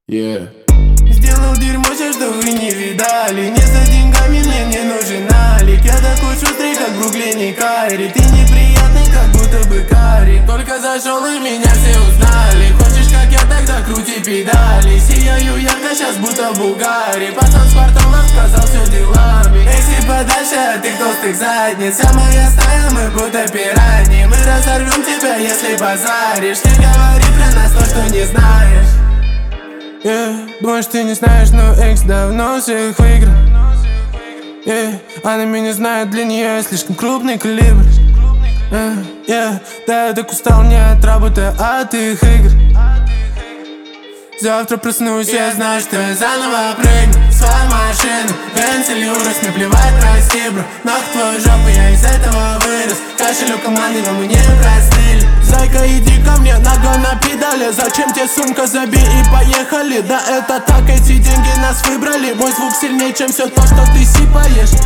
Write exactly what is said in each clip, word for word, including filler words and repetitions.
Yeah. Сделал дерьмо, все, что вы не видали. Не за деньгами мне не нужен налик. Я такой шустрый, как в Бруклине Кайри. Ты неприятный, как будто бы Карри. Только зашел и меня все узнали. Хочешь, как я, тогда крути педали. Сияю ярко, сейчас будто Булгари. Пацан с квартала сказал все делами. Если подальше от их толстых задниц, вся моя стая, мы будто пираньи. Мы разорвем тебя, если базаришь. Не говори про нас то, что не знаешь. Yeah. Думаешь, ты не знаешь, но экс давно всех выиграл. Yeah. Она меня знает, для нее слишком крупный калибр. Yeah. Yeah. Да, я так устал не от работы, а от их игр. Завтра проснусь, я знаю, что я заново прыгну в свою машину. Бенц или Урус, мне плевать, прости, бро. Нахуй твою жопу, я из этого вырос. Кошелек команды, но мы не простыли. Зайка, иди ко мне, нога на педали. Зачем тебе сумка, забей и поехали. Да это так, эти деньги нас выбрали. Мой звук сильнее, чем все то, что ты сипаешь.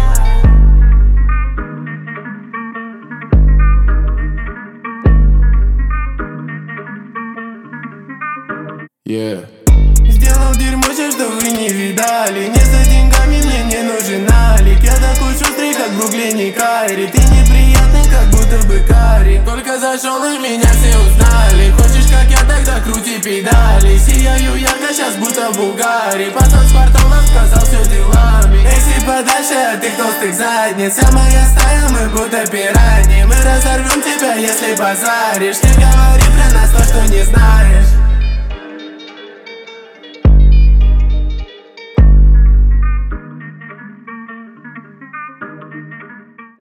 Yeah. Сделал дерьмо, все, что вы не видали. Не за деньгами мне не нужен налик. Я такой шустрый, как в Бруклине Кайри. Ты неприятный, как будто бы Карри. Только зашел и меня все узнали. Хочешь, как я, тогда крути педали. Сияю ярко, сейчас будто Булгари. Пацан с квартала сказал все делами. Если подальше от их толстых задниц, вся моя стая, мы будто пираньи. Мы разорвем тебя, если базаришь. Не говори про нас то, что не знаешь.